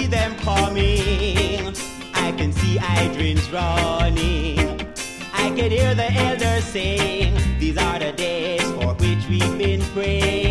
them coming. I can see hydrants running. I can hear the elders saying, these are the days for which we've been praying.